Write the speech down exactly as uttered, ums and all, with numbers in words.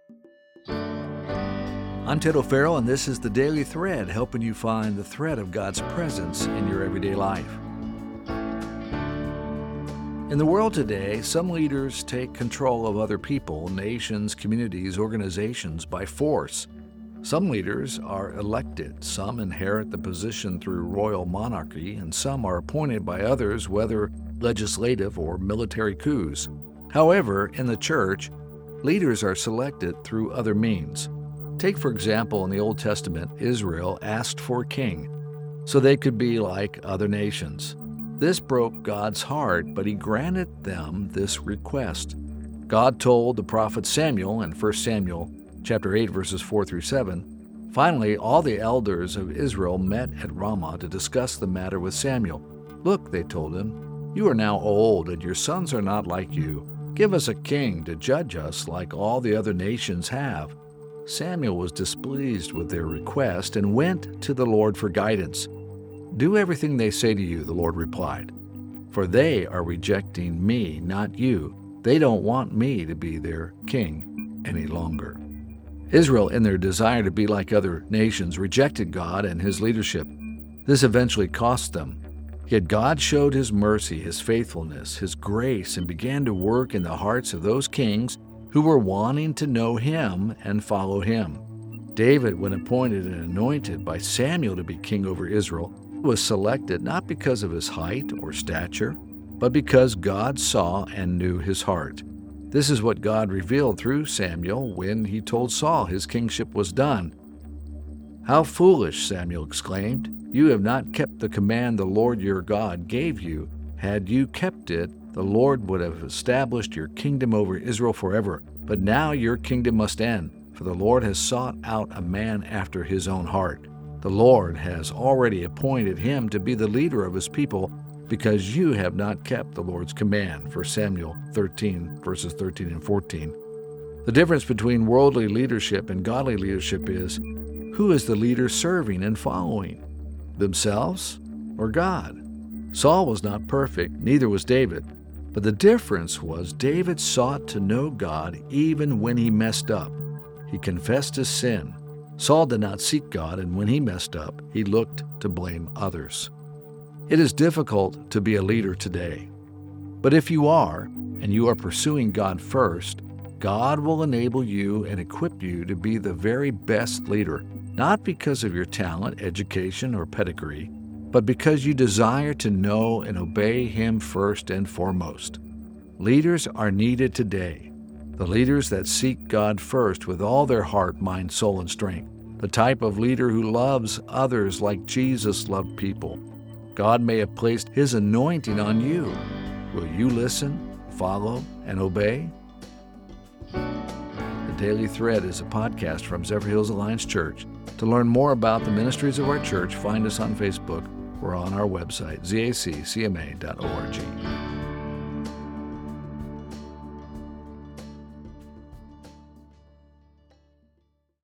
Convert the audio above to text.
I'm Ted O'Farrell, and this is The Daily Thread, helping you find the thread of God's presence in your everyday life. In the world today, some leaders take control of other people, nations, communities, organizations by force. Some leaders are elected, some inherit the position through royal monarchy, and some are appointed by others, whether legislative or military coups. However, in the church, leaders are selected through other means. Take, for example, in the Old Testament, Israel asked for a king so they could be like other nations. This broke God's heart, but he granted them this request. God told the prophet Samuel in First Samuel chapter eight, verses four through seven, "Finally, all the elders of Israel met at Ramah to discuss the matter with Samuel. Look," they told him, "you are now old, and your sons are not like you. Give us a king to judge us like all the other nations have." Samuel was displeased with their request and went to the Lord for guidance. "Do everything they say to you," the Lord replied, "for they are rejecting me, not you. They don't want me to be their king any longer." Israel, in their desire to be like other nations, rejected God and his leadership. This eventually cost them. Yet God showed his mercy, his faithfulness, his grace, and began to work in the hearts of those kings who were wanting to know him and follow him. David, when appointed and anointed by Samuel to be king over Israel, was selected not because of his height or stature, but because God saw and knew his heart. This is what God revealed through Samuel when he told Saul his kingship was done. "How foolish," Samuel exclaimed. "You have not kept the command the Lord your God gave you. Had you kept it, the Lord would have established your kingdom over Israel forever. But now your kingdom must end, for the Lord has sought out a man after his own heart. The Lord has already appointed him to be the leader of his people, because you have not kept the Lord's command." First Samuel thirteen, verses thirteen and fourteen. The difference between worldly leadership and godly leadership is, who is the leader serving and following? Themselves or God? Saul was not perfect, neither was David. But the difference was David sought to know God even when he messed up. He confessed his sin. Saul did not seek God, and when he messed up, he looked to blame others. It is difficult to be a leader today. But if you are, and you are pursuing God first, God will enable you and equip you to be the very best leader, not because of your talent, education, or pedigree, but because you desire to know and obey him first and foremost. Leaders are needed today. The leaders that seek God first with all their heart, mind, soul, and strength. The type of leader who loves others like Jesus loved people. God may have placed his anointing on you. Will you listen, follow, and obey? The Daily Thread is a podcast from Zephyrhills Alliance Church. To learn more about the ministries of our church, find us on Facebook or on our website, Z A C C M A dot org.